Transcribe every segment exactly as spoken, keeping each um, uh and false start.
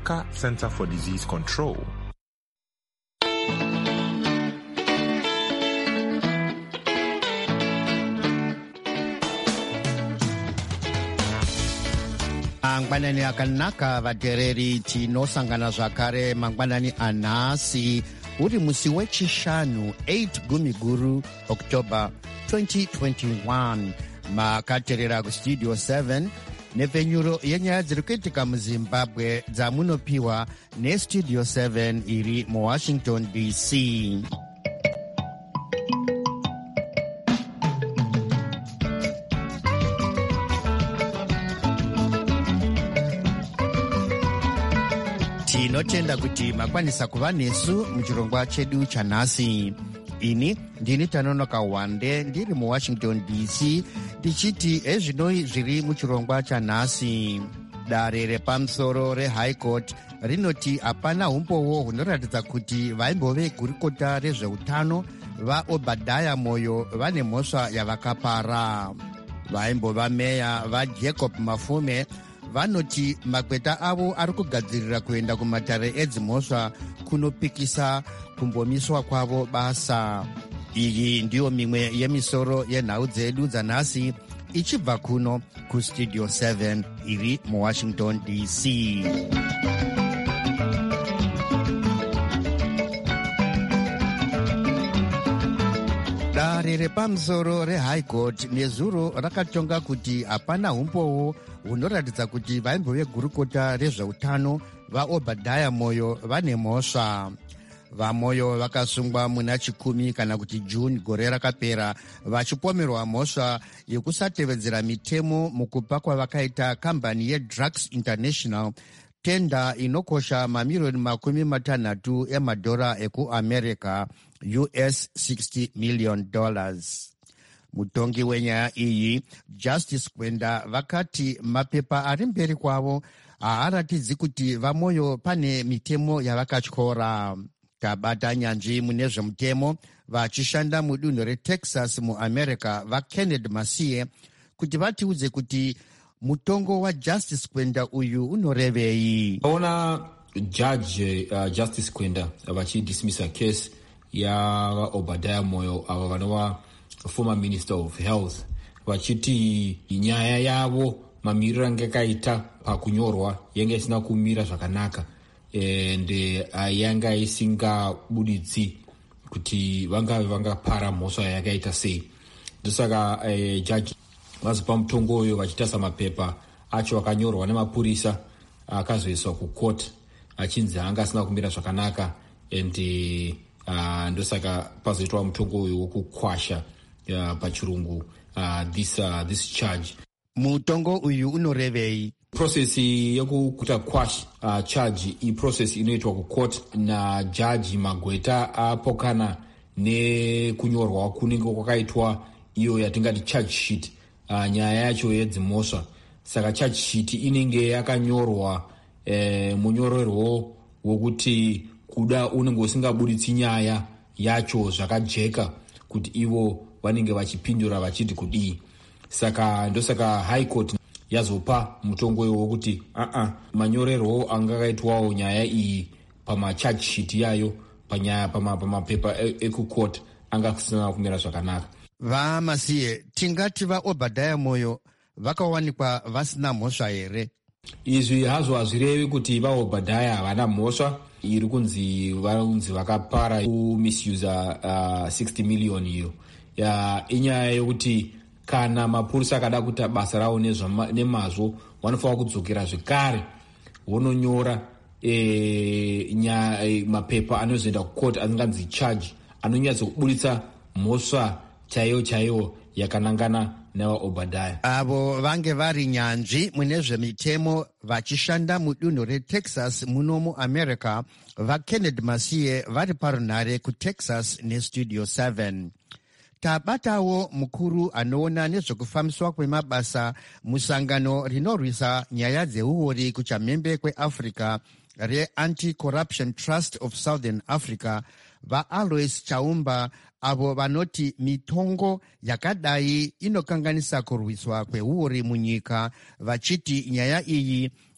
Africa Center for Disease Control. Mangwanani akanaka vatereri, tinosangana zvakare mangwanani anhasi uri musi wechishanu eight Gumiguru October twenty twenty-one. Makaterera kustudio seven nepfenyuro yenyaya dziri kuitika muZimbabwe dzamunopiwa nestudio seven iri muWashington D C. Tinotenda kuti makwanisa kuva nesu muchirongwa chedu chanhasi. Ini ndini Tanonoka Wande ndiri muWashington D C tichiti ezvinoi zviri muchirongwa chanhasi. Dare repamusoro reHigh Court rinoti hapana umbowo hunoratidza kuti vaimbove gurukota rezveutano vaObadiah Moyo vane mhosva yavakapara. Vaimbova meya vaJacob Mafume vanoti makweta avo ari kugadzirira kuenda kumatare edzimhosva kunopikisa kumbomiswa kwavo basa. Iyi ndiyo mimwe yemisoro yenhau dzedu dzanhasi ichibva kuno kustudio seven iri muWashington D C. Dare repamusoro reHigh Court nezuro rakatonga kuti hapana umbowo hunoratidza kuti vaimbove gurukota rezveutano vaObadiah Moyo vane mhosva. VaMoyo vakasungwa muna chikumi kana kuti June gore rakapera vachipomerwa mhosva yekusatevedzera mitemo mukupa kwavakaita kambani yeDrugs International tenda inokosha mamirioni makumi matanhatu emadhora ekuAmerica U S sixty million dollars. Mutongi wenyaya iyi Justice Kwenda vakati mapepa ari mberi kwavo haaratidzi kuti vaMoyo pane mitemo yavakatyora. Tabata nyanzvi mune zvemutemo vachishanda mudunhu reTexas muAmerica vaKenneth Masiye kuti vatiudze kuti mutongo waJustice Kwenda uyu unorevei. Ona Judge uh, Justice Kwenda vachidismissa case ya Obadiah Moyo ava vanova former Minister of Health vachiti nyaya yavo mamiriro anga akaita pakunyorwa yanga isina kumira zvakanaka and uh, yanga isingabuditsi kuti vangave vangapara mhosva yakaita sei. Ndosaka uh, judge vazopa mutongo uyo vachitasa mapepa acho akanyorwa nemapurisa akazoiswa kucourt achinzi anga asina kumira zvakanaka and uh, ndosaka pazoitwa mutongo uyo wokukwasha uh, pachirungu uh, this, uh, this charge. Mutongo uyu unorevei? Process yekukuta quash uh, charge i process inoitwa kucourt na judge Magweta apokana nekunyorwa kunenge kwakaitwa iyo yatingati charge sheet uh, nyaya yacho yedzimhosva. Saka charge sheet inenge yakanyorwa eh, munyorerwo wokuti kuda unenge usingabuditsi nyaya yacho zvakajeka kuti ivo vanenge vachipindura vachiti kudii. Saka ndosaka High Court yazopa mutongo wokuti uh-uh, manyorerwo angakaitwawo nyaya iyi pama charge sheet yayo panyaya pamapepa ekucourt angasina kumira zvakanaka. VaMasiye, tingati vaObadiah Moyo vakawanikwa vasina mhosva here? Izvi hazvo hazvirevi kuti vaObadiah havana mhosva. Iri kunzi vanonzi vakapara kumisuza uh, sixty million iyo. Ya inyaya yokuti kana mapurisa akada kuita basa rawo nemazvo vanofanira kudzokera zvekare vononyora e, nya e, mapepa anozoenda kucourt anonzi charge anonyatsa kubuditsa mhosva chaiyo chaiyo yakanangana navaObadiah. Avo vange vari nyanzvi mune zvemitemo vachishanda mudunhu reTexas muno muAmerica vaKenneth Masiye vari parunhare kuTexas nestudio seven. Tabatawo mukuru anoona nezvekufambiswa kwemabasa musangano rinorwisa nyaya dzeuori kuchamhembe kweAfrica reAnti-Corruption Trust of Southern Africa vaAlois Chaumba, avo vanoti mitongo yakadai inokanganisa kurwiswa kweuori munyika, vachiti nyaya iyi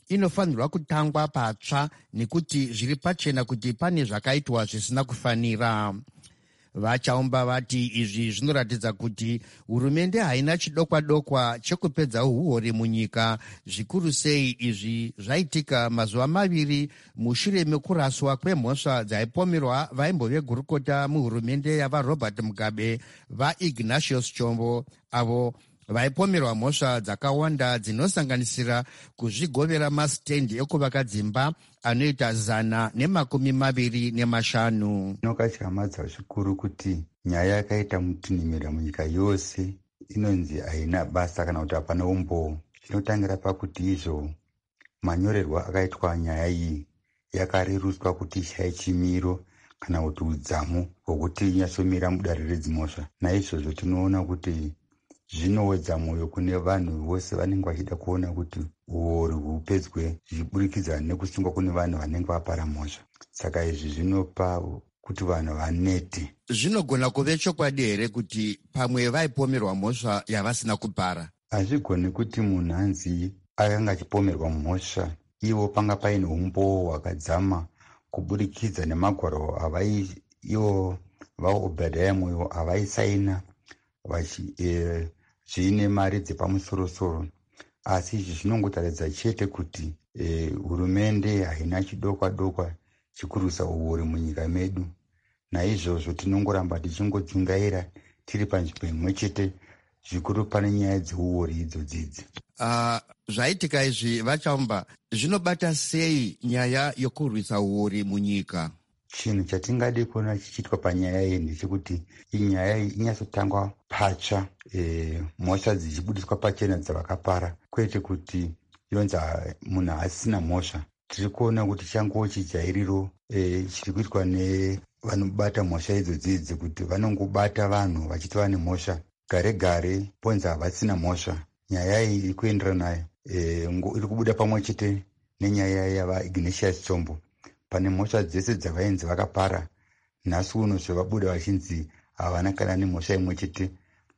inofanirwa kutangwa patsva nekuti zviri pachena kuti pane zvakaitwa zvisina kufanira. Vachaumba vati izvi zvinoratidza kuti hurumende haina chidokwa-dokwa chekupedza uhuori munyika. Zvikuru sei izvi zvaitika mazuva maviri mushure mekuraswa kwemhosva dzaipomerwa vaimbo vegurukota muhurumende yavaRobert Mugabe vaIgnatius Chombo, avo vaipomerwa mhosva dzakawanda dzinosanganisira kuzvigovera masitendi ekuvaka dzimba anoita zana nemakumi maviri nemashanu. Inokatyamadza zvikuru kuti nyaya yakaita mutinhimira munyika yose inonzi haina basa kana kuti hapana umbowo. Chinotangira pakuti izvo manyorerwa akaitwa nyaya iyi yakareruswa kuti ishaye chimiro kana kuti udzamu hwokuti inyatsomira mudare redzimhosva. Naizvozvo tinoona kuti zvinowedza mwoyo kune vanhu vose vanenge vachida kuona kuti uori hupedzwe zvichiburikidza nekusungwa kune vanhu vanenge vapara mhosva. Saka izvi zvinopa kuti vanhu vanete. Zvinogona kuve chokwadi here kuti pamwe vaipomerwa mhosva yavasina kupara? Hazvigoni kuti munhu anzi akanga achipomerwa mhosva ivo panga paine umbowo hwakadzama kuburikidza nemagwaro avai ivo vaObhadhaya Moyo avaisaina vachi eh, zviine mari dzepamusorosoro. Asi izvi zvinongotaridza chete kuti eh, hurumende haina chidokwa-dokwa chikurusa uori munyika medu. Naizvozvo tinongoramba tichingodzungaira tiri panzvimbo imwe chete, zvikuru pane nyaya dzeuori idzodzidzi. Uh, zvaitika izvi Vachaumba zvinobata sei nyaya yokurwisa uori munyika? Chinhu chatingade kuona chichiitwa panyaya iyi ndechekuti inyaya iyi inyatsotangwa patsva, e, mhosva dzichibudiswa pachena dzavakapara, kwete kuti yonzi munhu asina mhosva. Tiri kuona kuti changowo chijairiro e, chiri kuitwa nevanobata mhosva idzodzidzi kuti vanongobata vanhu vachiti vane mhosva gare gare ponzi havasina mhosva. Nyaya iyi iri kuenderana e, iri kubuda pamwe chete nenyaya yavaIgnatius Chombo. Pane mhosva dzese dzavainzi vakapara, nhasi uno zvevabuda vachinzi havana kana nemhosva imwe chete.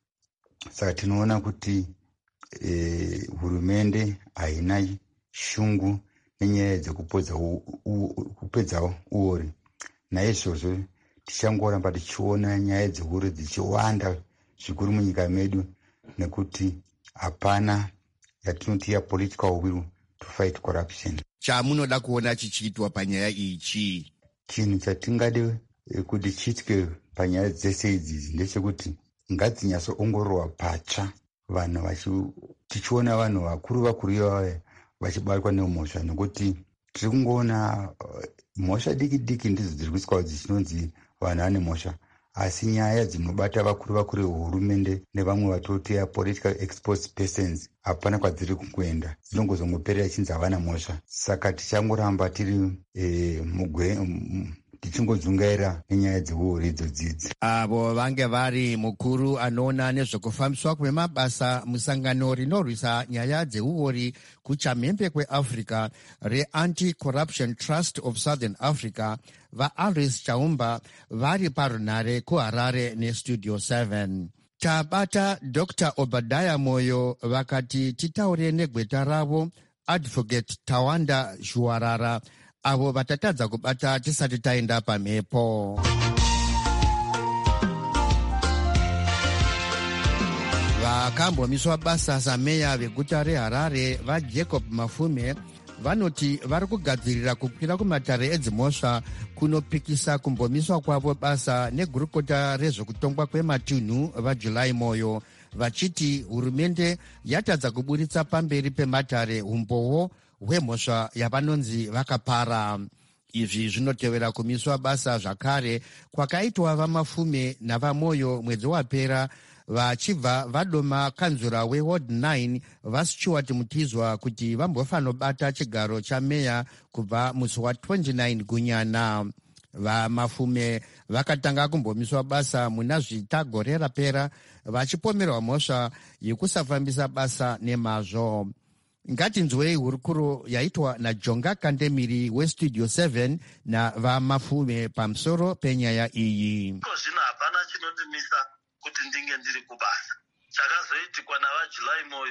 Saka tinoona kuti e, hurumende haina shungu nenyaya dzekupedza kupedza uori. Naizvozvo tichangoramba tichiona nyaya dzeuori dzichiwanda zvikuru munyika medu, nekuti hapana yatinoti ya political will to fight corruption. Chamunoda kuona chichiitwa panyaya ichi? Chinhu chatingade kuti chiitwe panyaya dzese idzi ndechekuti ngadzinyatsoongororwa patsva, vanhu tichiona vanhu vakuru vakuru ivava vachibatwa nemhosva, nekuti tiri kungoona mhosva diki diki ndidzo dziri kuiswawo dzichinonzi vanhu vane mhosva, asi nyaya dzinobata vakuru vakuru vehurumende nevamwe vatoti ya political exposed persons hapana kwadziri kungoenda, dzinongozongoperera chinzi havana mhosva. Saka tichangoramba tiri e, mugwe m, tichingodzungaira nenyaya dzeuori idzodzidzi. Avo vange vari mukuru anoona nezvekufambiswa kwemabasa musangano rinorwisa nyaya dzeuori kuchamhembe kweAfrica reAnti-Corruption Trust of Southern Africa, vaAlice Chaumba, vari parunhare kuHarare neStudio seven. Tabata Doctor Obadiah Moyo vakati titaure negweta ravo Advocate Tawanda Zhuwarara, avo vatatadza kubata tisati taenda pamhepo. Vakambomisa basa sameya veguta reHarare vaJacob Mafume vanoti vari kugadzirira kukwira kumatare edzimhosva kunopikisa kumbomiswa kwavo basa negurukota rezvekutongwa kwematunhu vaJuly Moyo, vachiti hurumende yatadza kuburitsa pamberi pematare umbowo hwemhosva yavanonzi vakapara. Izvi zvinotevera kumiswa basa zvakare kwakaitwa vaMafume navaMoyo mwedzi wapera, vachibva vadoma kanzura weWard nine vaStuart Mutizwa kuti vambofanobata chigaro chameya kubva musi wa29 Gunyana. VaMafume vakatanga kumbomiswa basa muna zvitagore rapera vachipomerwa mhosva yekusafambisa basa nemazvo. Ngatinzwei hurukuro yaitwa naJonga Kandemiri weStudio seven navaMafume pamusoro penyaya iyi. Zvino hapana chinondimisa kuti ndinge ndiri kubasa. Chakazoitikwa navaJuly Moyo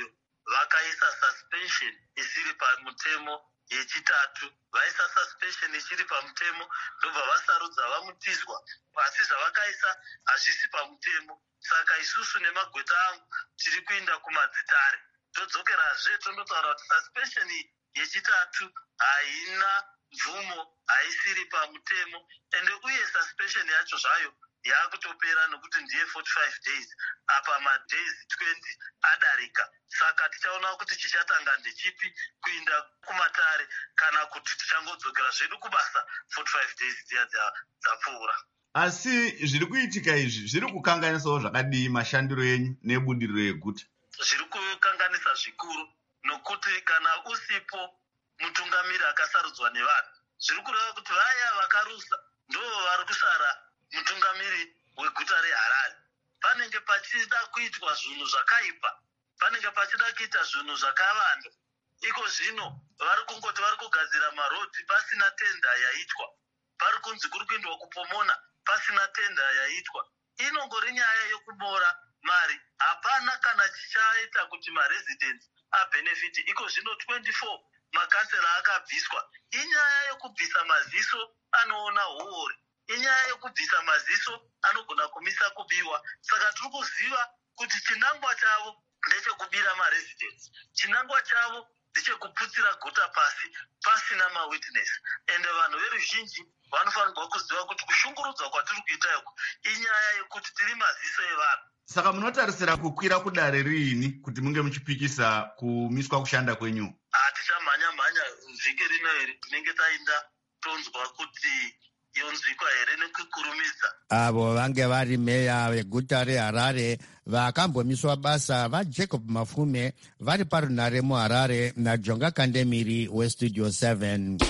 vakaisa suspension isiri pamutemo yechitatu, vaisa suspension ichiri pamutemo ndobva vasarudza vamutiswa, asi zvavakaisa hazvisi pamutemo. Saka isusu nemagweta angu tiri kuinda kumadzitare todzokerazve tondotaura kuti suspension yechitatu haina mvumo, haisiri pamutemo, ende uye suspension yacho zvayo yaakutopera nokuti ndiye forty-five days, apa madays twenty adarika. Saka tichaona kuti chichatanga ndechipi, kuinda kumatare kana kuti tichangodzokera zvedu kubasa forty-five days dziya dzapfuura. Asi zviri kuitika izvi zviri kukanganisawo zvakadii mashandiro enyu nebudiriro yeguta? Zviri kukanganisa zvikuru, nokuti kana usipo mutungamiri akasarudzwa nevanhu, zviri kureva kuti vaya vakarusa ndo vari kusara mutungamiri weguta reHarare. Panenge pachida kuitwa zvinhu zvakaipa, panenge pachida kuita zvinhu zvakavanda. Iko zvino vari kungoti vari kugadzira marodhi pasina tenda yaitwa, pari kunzi kuri kuindwa kupomona pasina tenda yaitwa. Inongori nyaya yekubora mari, hapana kana chichaita kuti maresidents abenefiti. Iko zvino twenty-four makansela akabviswa. Inyaya yekubvisa maziso anoona huori, inyaya yekubvisa maziso anogona kumisa kubiwa. Saka tiri kuziva kuti chinangwa chavo ndechekubira maresidents, chinangwa chavo ndechekuputsira guta pasi pasina mawitness. Ende vanhu veruzhinji vanofanirwa kuziva kuti kushungurudzwa kwatiri kuita iko inyaya yekuti tiri maziso evanhu. Saka munotarisira kukwira kudare riini kuti munge muchipikisa kumiswa kushanda kwenyu? Hatichamhanya-mhanya vhiki rino here, tinenge tainda tonzwa kuti yonzwikwa here nekukurumidza. Avo vange vari meya veguta reHarare vakambomiswa basa vaJacob Mafume vari parunare muHarare naJonga Kandemiri weStudio seven.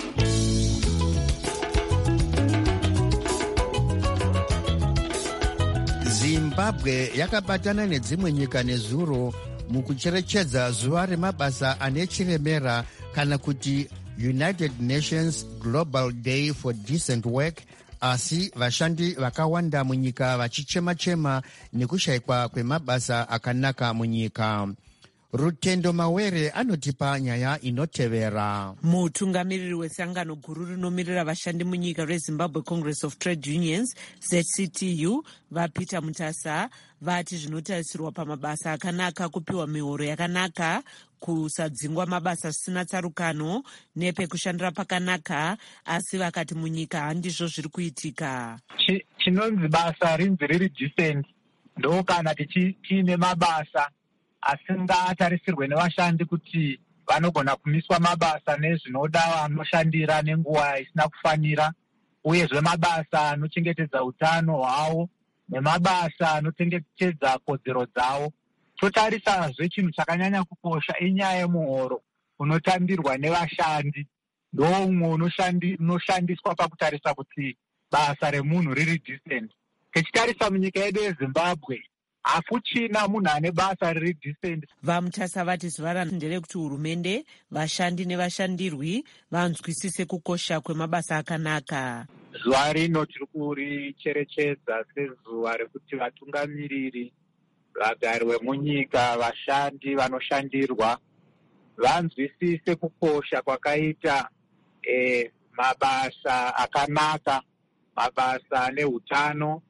Zimbabwe yakabatana nedzimwe nyika nezuro mukucherechedza zuva remabasa ane chiremera kana kuti United Nations Global Day for Decent Work, asi vashandi vakawanda munyika vachichema-chema nekushayikwa kwemabasa akanaka munyika. Rutendo Mawere anotipa nyaya inotevera. Mutungamiriri wesangano guru rinomirira vashandi munyika reZimbabwe Congress of Trade Unions Z C T U vaPeter Mutasa vati zvinotarisirwa pamabasa akanaka, kupiwa mihoro yakanaka, kusadzingwa mabasa zvisina tsarukano nepekushandira pakanaka, asi vakati munyika handizvo zviri kuitika. Chinonzi basa rinzi riri decent ndo kana tiine mabasa asingatarisirwe nevashandi kuti vanogona kumiswa mabasa nezvinoda vanoshandira nenguva isina kufanira, uyezve mabasa anochengetedza utano hwavo nemabasa anochengetedza kodzero dzavo. Totarisazve chinhu chakanyanya kukosha inyaya yemuhoro unotandirwa nevashandi, ndo umwe unoshandiswa pakutarisa kuti basa remunhu riri decent. Tichitarisa munyika yedu yeZimbabwe hakuchina munhu ane basa riri decent. VaMutasa vati zuva nderekuti hurumende, vashandi nevashandirwi vanzwisise kukosha kwemabasa akanaka. Zuva rino tiri kuricherechedza sezuva rekuti vatungamiriri, vagari vemunyika, vashandi vanoshandirwa vanzwisise kukosha kwakaita eh, mabasa akanaka, mabasa ane hutano,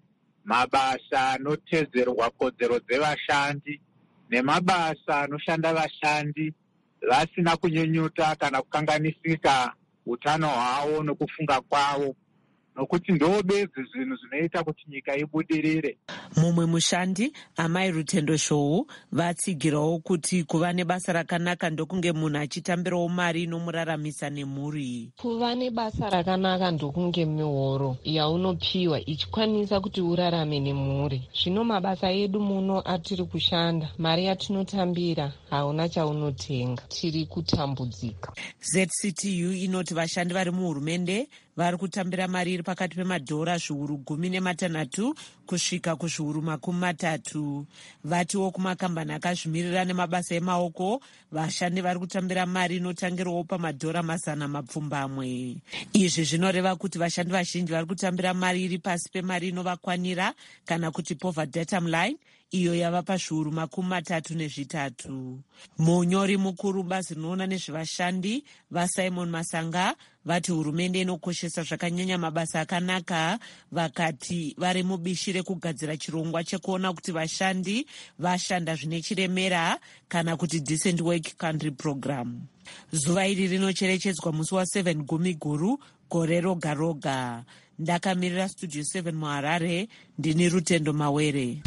mabasa anotedzerwa kodzero dzevashandi, nemabasa anoshanda vashandi vasina kunyenyuta kana kukanganisika utano hwavo nokufunga kwavo, nokuti ndo bedzi zvinhu zvinoita kuti nyika ibudirire. Mumwe mushandi, Amai Rutendo Shou, vatsigirawo kuti kuva nebasa rakanaka ndokunge munhu achitambirawo mari inomuraramisa nemhuri. Kuva nebasa rakanaka ndokunge mihoro yaunopiwa ichikwanisa kuti urarame nemhuri. Zvino mabasa edu muno atiri kushanda, mari yatinotambira hauna chaunotenga, tiri kutambudzika. Z C T U inoti vashandi vari muhurumende vari kutambira mari iri pakati pemadhora zviuru gumi nematanhatu kusvika kuzviuru makumi matatu. Vatiwo kumakambani akazvimirira nemabasa emaoko, vashandi vari kutambira mari inotangirawo pamadhora mazana mapfumbamwe. Izvi zvinoreva kuti vashandi vazhinji vari kutambira mari iri pasi pemari inovakwanira kana kuti poverty datum line, iyo yava pazviuru makumi matatu nezvitatu. Munyori mukuru bazi rinoona nezvevashandi vaSimon Masanga vati hurumende inokoshesa zvakanyanya mabasa akanaka, vakati vari mubishi rekugadzira chirongwa chekuona kuti vashandi vashanda zvine chiremera kana kuti decent work country program. Zuva iri rinocherechedzwa musi wa7 gumi guru gore roga roga. Ndakamirira studio seven muHarare, ndini Rutendo Mawere.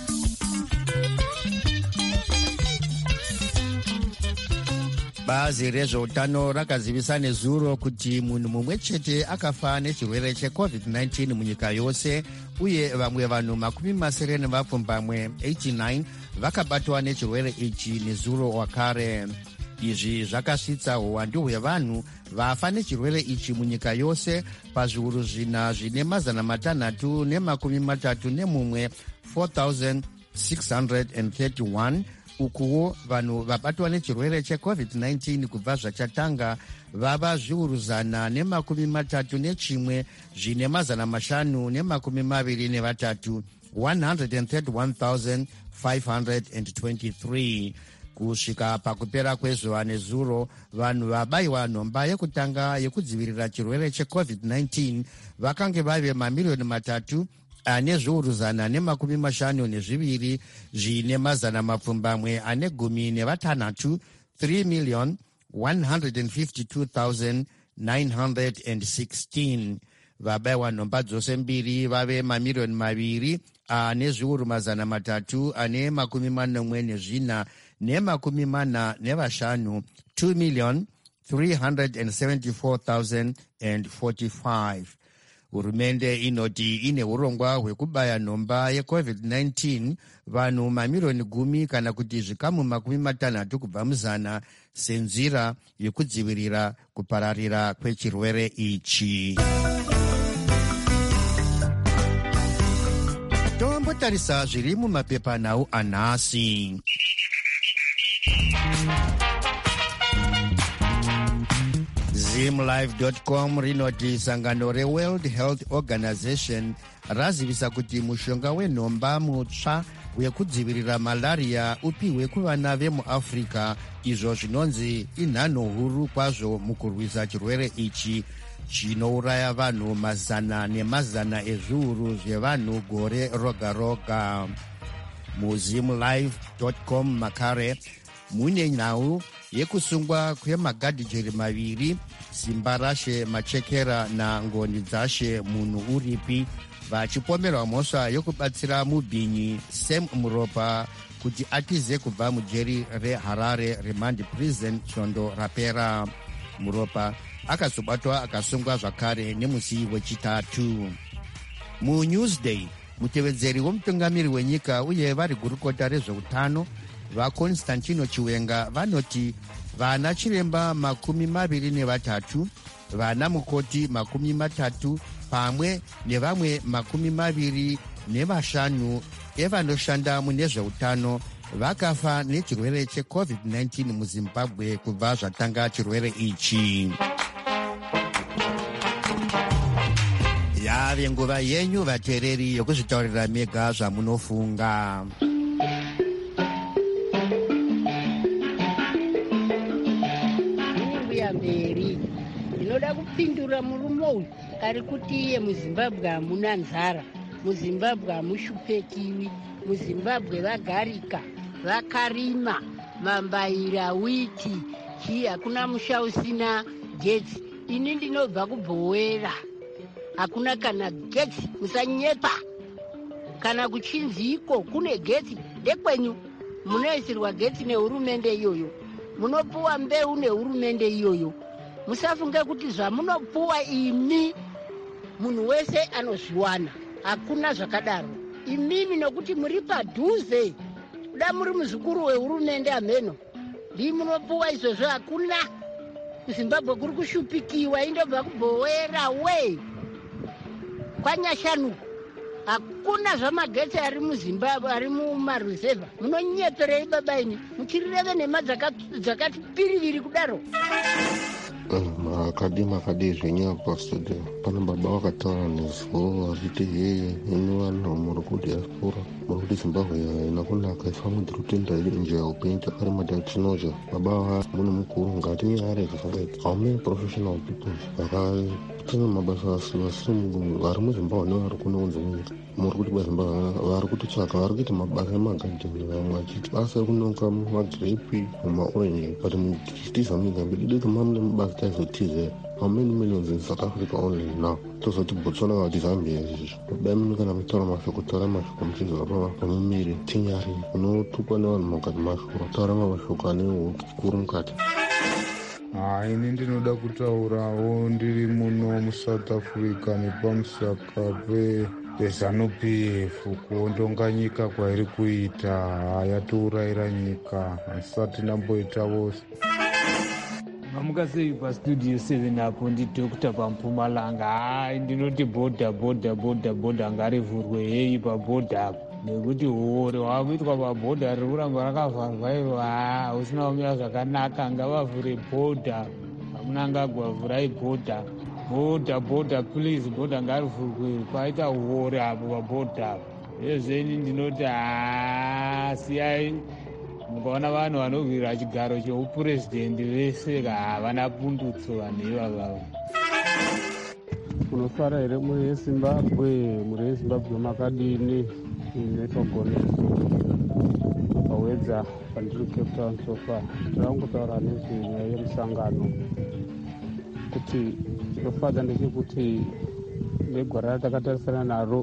Bazi rezveutano rakazivisa nezuro kuti munhu mumwe chete akafa nechirwere checovid nineteen munyika yose, uye vamwe vanhu makumi masere nevapfumbamwe eighty-nine vakabatwa nechirwere ichi nezuro wakare. Izvi zvakasvitsa uwandu hwevanhu vafa nechirwere ichi munyika yose pazviuru zvina zvine mazana matanhatu nemakumi matatu nemumwe four thousand six hundred thirty-one. Ukuwo vanhu vabatwa nechirwere checovid nineteen kubva zvachatanga vava zviuru zana nemakumi matatu nechimwe zvine mazana mashanu nemakumi maviri nevatatu one hundred thirty-one thousand five hundred twenty-three. Kusvika pakupera kwezuva nezuro, vanhu vabayiwa nhomba yekutanga yekudzivirira chirwere checovid nineteen vakange vave mamiliyoni matatu ane zviuru zana nemakumi mashanu nezviviri zvine mazana mapfumbamwe ane gumi nevatanhatu three million one hundred fifty-two thousand nine hundred sixteen. Vabayiwa nhomba dzose mbiri vave mamiliyoni maviri ane zviuru mazana matatu ane makumi manomwe nezvina nemakumi mana nevashanu two million three hundred seventy-four thousand forty-five. Hurumende inoti ine urongwa hwekubaya nhomba yecovid nineteen vanhu mamiliyoni gumi kana kuti zvikamu makumi matanhatu kubva muzana senzira yekudzivirira kupararira kwechirwere ichi. Tombotarisa zviri mumapepanhau anhasi. Zimlive dot com rinoti sangano reWorld Health Organization razivisa kuti mushonga wenhomba mutsva wekudzivirira malaria upiwe kuvana vemuAfrica, izvo zvinonzi inhanho huru kwazvo mukurwisa chirwere ichi chinouraya vanhu mazana nemazana ezviuru zvevanhu gore roga roga. Muzimlive dot com makare mune nhau yekusungwa kwemagadhijeri maviri, simba rashe, machekera nangoni dzashe munhu uripi, vachipomerwa mhosva yokubatsira mubhinyi Sam Muropa kuti atize kubva mujeri reHarare Remand Prison svondo rapera. Muropa akazobatwa akasungwa zvakare nemusi wechitatu. MuNewsday, mutevedzeri womutungamiri wenyika uye vari gurukota rezveutano vaConstantino Chiwenga vanoti vana chiremba makumi maviri nevatatu, vana mukoti makumi matatu pamwe nevamwe makumi maviri nevashanu evanoshanda mune zveutano vakafa nechirwere checovid nineteen muZimbabwe kubva zvatanga chirwere ichi. Yave nguva yenyu vateereri yokuzvitaurira mega zvamunofunga. Mberi ndinoda kupindura murume uyu ari kuti iye muZimbabwe hamuna nzara, muZimbabwe hamushupekiwi, muZimbabwe vagarika, vakarima mambaira, witi, chii, hakuna musha usina getsi. Ini ndinobva kuBhowera, hakuna kana getsi, musanyepa. Kana kuchinzi iko kune getsi, ndekwenyu munoisirwa getsi nehurumende iyoyo, munopuwa mbeu nehurumende iyoyo. Musafunge kuti zvamunopuwa imi munhu wese anozviwana, hakuna zvakadaro. Imimi nokuti muri padhuze, kuda muri muzukuru wehurumende ameno, ndi munopuwa izvozvo. Hakuna. kuZimbabwe kuri kushupikiwa, indobva kuBhowera we kwanyashanu. Hakuna zvamagetsi ari muZimbabwe, ari mumaruzevha. Munonyeperei baba ini? Muchirireve nema dzakati piriviri kudaro. makadi makadi zvenyaya pastudio pana baba vakataura nezuvo vachiti heye imi vanhu muri kudiaspora muri kuti zimbabwe haina kunaka ifanwe tiri kutenda njira yeupenyu takarema tatinoja baba va munhu mukuru ngati nyaya dzezvangaiti how many professional people vakatanga mabasa asiri vari muzimbabwe nevari kuno kunzenyika muri kuti bazimbabwe vari kutitsvaka vari kuita mabasa emagadheni vamwe achiti basa rekunoka magrepi mumaorenji but tichitiza munyika mberi deti mamune mabasa taizotize how many millions in South Africa only now tozoti botswana kana kuti zambia izvizvi kudai mune kana mutaura mashoko taura mashoko muchizova pamumiri tinyari unotukwa nevanhu mukati mashoko taura mashoko ane ukuru mukati. hai ini ndinoda kutaurawo ndiri muno muSouth Africa nepamusaka peZANU-P F kuondonga nyika kwairi kuita yatiurayira nyika hasati ndamboitawo. Mamuka sei pastudio seven apo ndidhokta paMpumalanga. Hai ndinoti bhodha bhodha bhodha bhodha ngarivhurwe hei pabhodha apo nekuti uore hwakuitwa pabhodha riri kuramba rakavharwa iro haa usina kumira zvakanaka ngavavhure bhodha amunangagwa vhurai bhodha bhodha bhodha please bhodha ngarivhurwe paita uore apo pabhodha apo ezveni ndinoti haa siyai mukaona vanhu vanovhira chigaro cheupurezidendi vese havana pundutso vanhu ivavavo. Unosara here muri yeZimbabwe muri yeZimbabwe makadini netogoneso pawedza pandiri Cape Town so far tirangotaura nezvenyaya yemusangano kuti chinofadza ndechekuti negwara ratakatarisana naro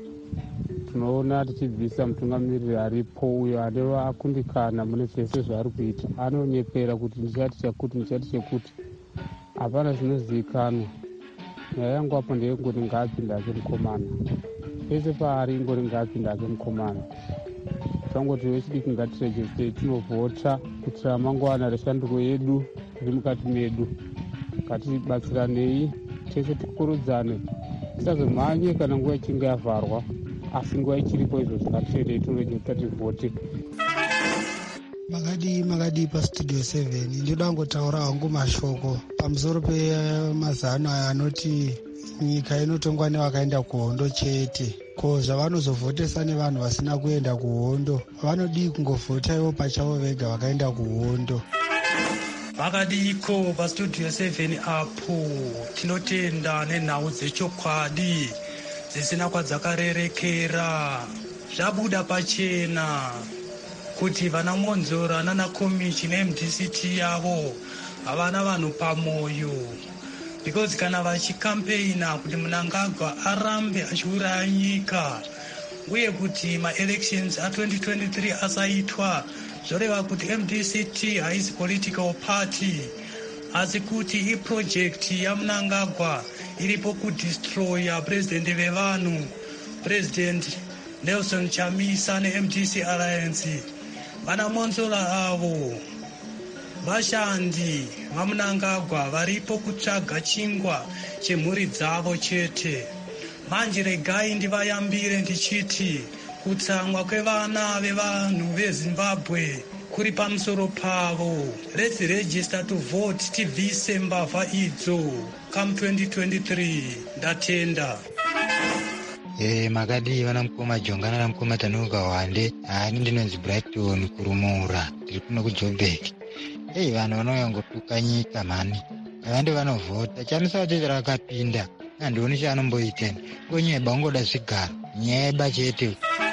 tinoona tichibvisa mutungamiriri aripo uyo ane vakundikana mune zvese zvaari kuita anonyepera kuti ndichati chakuti ndichati chekuti hapana zvinozivikanwa. Nyaya yangu apo ndeyengoti ngaapinda ake mukomana pese paari ingori ngaapinda ake mukomana tangoti vechidiki ngatiregistei tinovhota kuitira mangwana reshanduko yedu riri mukati medu. Ngatibatsiranei tese tikurudzane tisazomhanye kana nguva ichinge yavharwa asi nguva ichiripo izvozvo ngatiendei toregista tivhote. makadi makadi pastudio seven ndoda ngotaura hangu mashoko pamusoro pemazano aya anoti nyika inotongwa nevakaenda kuhondo chete. Ko zvavanozovhotesa nevanhu vasina kuenda kuhondo vanodii kungovhota ivo pachavo vega vakaenda kuhondo. vakadiko pastudio seven apo tinotenda nenhau dzechokwadi dzisina kwadzakarerekera zvabuda pachena kuti vana Monzora nana Komichi neM D C T yavo havana vanhu pamoyo because kana vachikampeina kuti Mnangagwa arambe achiuraya nyika uye kuti maelections a twenty twenty-three asaitwa zvoreva kuti M D C T haisi political party asi kuti iprojekti yaMnangagwa iripo kudestroya president vevanhu President Nelson Chamisa neM D C Alliance. Vana Monzora avo vashandi vaMnangagwa varipo kutsvaga chingwa chemhuri dzavo chete. Manje regai ndivayambire ndichiti kutsamwa kwevana vevanhu veZimbabwe kuri pamusoro pavo. Let's register to vote tibvise mbavha idzo come twenty twenty-three. Ndatenda. Eh, makadi vana mukoma jongana na mukoma tanuka wande ani ndinonzi Brighton kurumura tiri kuno kuJoburg. Eh, vanhu vanoyangotuka nyika mani vande vanovhota chanisa kuti rakapinda andioni chanomboiteni ngonyeba ungoda zvigaro nyeba chete.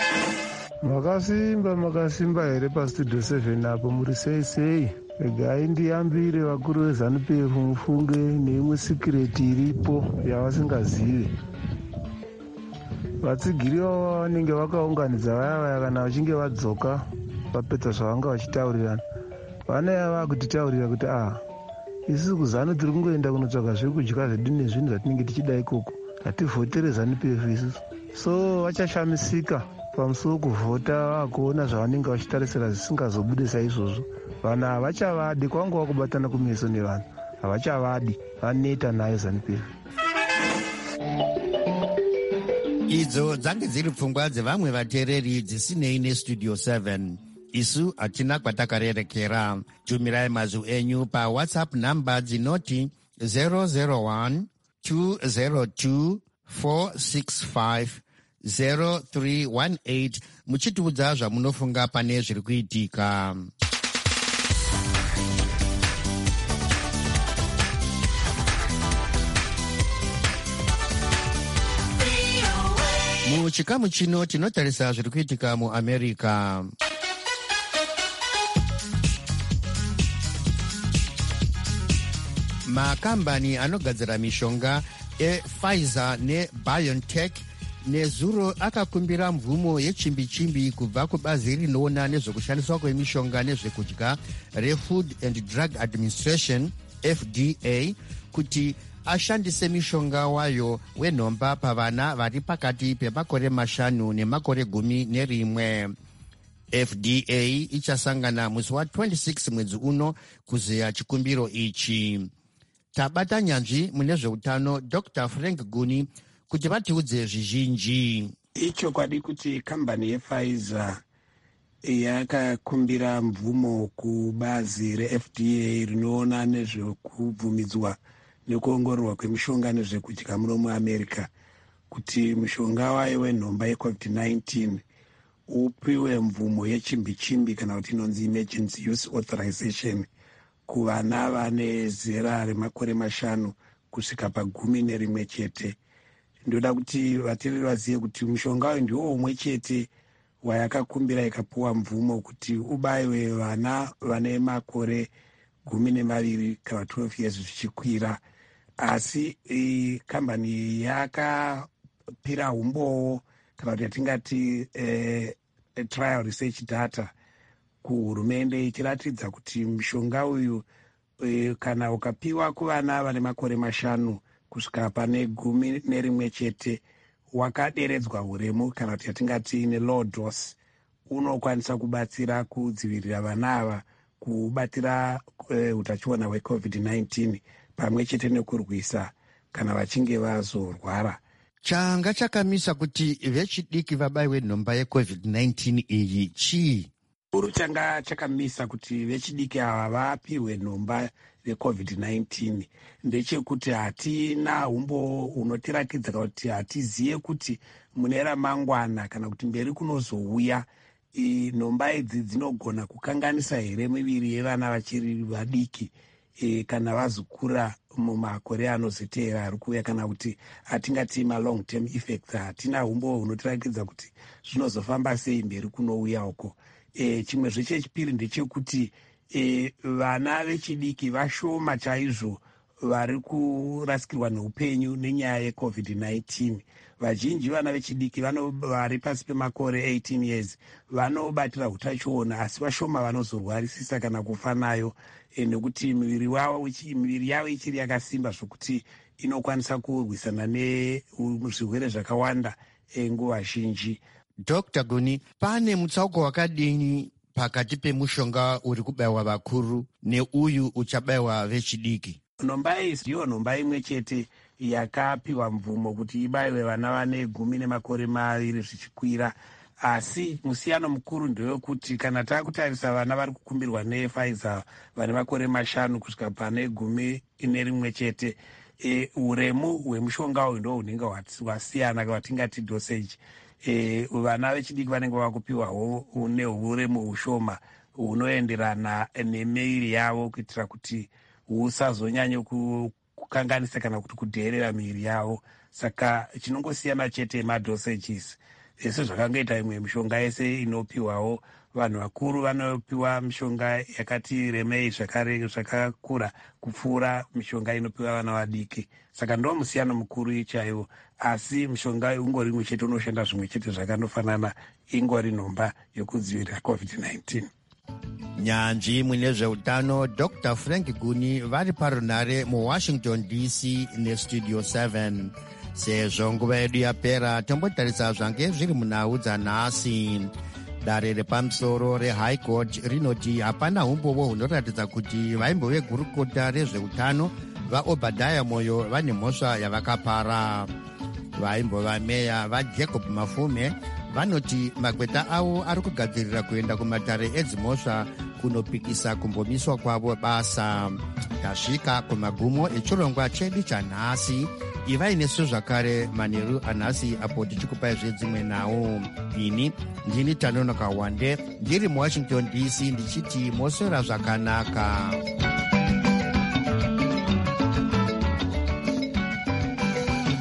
Makasimba makasimba here pastudio seven apo muri sei sei. Regai ndiyambire vakuru veZANU-P F mufunge neimwe sikireti iripo yavasingazivi. Vatsigiri vavo vanenge vakaunganidza vaya vaya kana vachinge vadzoka vapedza zvavanga vachitaurirana vanaya vakutitaurira kuti ah isusu kuZANU tiri kungoenda kunotsvaga zvekudya zvedu nezvinhu zvatinenge tichida ikoko hativhotere ZANU-P F isusu. So vachashamisika pamusoro kuvhota vakuona zvavanenge vachitarisira zvisingazobude saizvozvo. Vanhu havachavadi kwanga wakubatana kumeso nevanhu havachavadi vaneta nayo ZANU-P F. Idzo dzange dziri pfungwa dzevamwe vateereri dzisinei nestudio seven. isu hatina kwatakarerekera. Tumirai mazwi enyu pawhatsapp namba dzinoti zero zero one two zero two four six five zero three one eight muchitiudza zvamunofunga pane zviri kuitika. Muchikamu chino tinotarisa zviri kuitika muAmerica. Makambani anogadzira mishonga ePfizer neBioNTech nezuro akakumbira mvumo yechimbi-chimbi kubva kubazi rinoona nezvekushandiswa kwemishonga nezvekudya reFood and Drug Administration F D A kuti ashandise mishonga wayo wenhomba pavana vari pakati pemakore mashanu nemakore gumi nerimwe. F D A ichasangana musi wa twenty-six mwedzi uno kuzeya chikumbiro ichi. Tabata nyanzvi mune zveutano Doctor Frank Guni kuti vatiudze zvizhinji. Ichokwadi kuti kambani yePfizer yakakumbira mvumo kubazi reF D A rinoona nezvekubvumidzwa nekuongororwa kwemishonga nezvekudya muno muAmerica kuti mushonga wayo wenhomba yecovid nineteen upiwe mvumo yechimbi-chimbi kana kuti inonzi emergency use authorization kuvana vane zera remakore mashanu kusvika pagumi nerimwe chete. Ndoda kuti vateereri vazive kuti mushonga wayo ndiwo umwe chete wayakakumbira ikapuwa mvumo kuti ubayiwe vana vane makore gumi nemaviri kana twelve years zvichikwira. Asi e, kambani yakapira umbowo kana kuti yatingati e, trial research data kuhurumende ichiratidza kuti mushonga uyu e, kana ukapiwa kuvana vane makore mashanu kusvika pane gumi nerimwe chete wakaderedzwa uremu kana kuti yatingati nelow dose unokwanisa kubatsira kudzivirira vana ava kubatira utachiona e, hwecovid nineteen pamwe chete nekurwisa kana vachinge vazorwara. Changa chakamisa kuti vechidiki vabayiwe nhomba yecovid nineteen iyi chii? Uru changa chakamisa kuti vechidiki ava vapiwe nhomba yecovid nineteen ndechekuti hatina umbo unotirakidza kuti hatiziye kuti mune ramangwana kana kuti mberi kunozouya nhomba idzi dzinogona kukanganisa here miviri yevana vachiri vadiki e, kana vazokura mumakore anozoteera ari kuuya kana kuti hatingati malong term effects. Hatina umbo unotirakidza kuti zvinozofamba sei mberi kunouya uko. E, chimwe zvechechipiri ndechekuti e, vana vechidiki vashoma chaizvo vari kurasikirwa neupenyu nenyaya yecovid nineteen. Vazhinji vana vechidiki vari pasi pemakore eighteen years vanobatira utachiona, asi vashoma vanozorwarisisa kana kufa nayo e, nekuti miviri wavo miviri yavo ichiri yakasimba zvokuti inokwanisa kurwisana nezvirwere zvakawanda e, nguva zhinji. Doctor Guni, pane mutsauko wakadini pakati pemushonga uri kubayiwa vakuru neuyu uchabayiwa vechidiki? Nhomba iyi ndiyo nhomba imwe chete yakapiwa mvumo kuti ibayiwe vana vane gumi nemakore maviri zvichikwira. Asi musiyano mukuru ndewekuti kana takutarisa vana vari kukumbirwa nePfizer vane makore mashanu kusvika pane gumi nerimwe chete, e, uremu hwemushonga uyu ndo hunenge hwasiyana hwatingati dosage. E, vana vechidiki vanenge vakupiwawo neuremu hushoma hunoenderana nemiviri yavo kuitira kuti husazonyanya kukanganisa kana kuti kudheerera miviri yavo. Saka chinongosiyana chete madosages. Ese zvakangoita imwe mishonga yese inopiwawo vanhu vakuru vanopiwa mishonga yakati remei zvakare zvakakura kupfuura mishonga inopiwa vana vadiki. Saka ndo musiyano mukuru ichaiwo, asi mishonga ungori imwe chete unoshanda zvimwe chete zvakandofanana, ingori nhomba yokudzivirira covid nineteen. Nyanzvi mune zveutano Doctor Frank Guni vari parunare muWashington D C nestudio seven. Sezvo nguva yedu yapera, tombotarisa zvange zviri munhau dzanhasi. Dare repamusoro reHigh Court rinoti hapana umbowo hunoratidza kuti vaimbo vegurukota rezveutano vaObadiah Moyo vane mhosva yavakapara. Vaimbova meya vaJacob Mafume vanoti makweta avo ari kugadzirira kuenda kumatare edzimhosva kunopikisa kumbomiswa kwavo basa. Tasvika kumagumo echirongwa chedu chanhasi. Ivai nesu zvakare manheru anhasi apo tichikupai zvedzimwe nawo. Ini ndini Tanonoka Wande ndiri muwashington D C ndichiti moswera zvakanaka.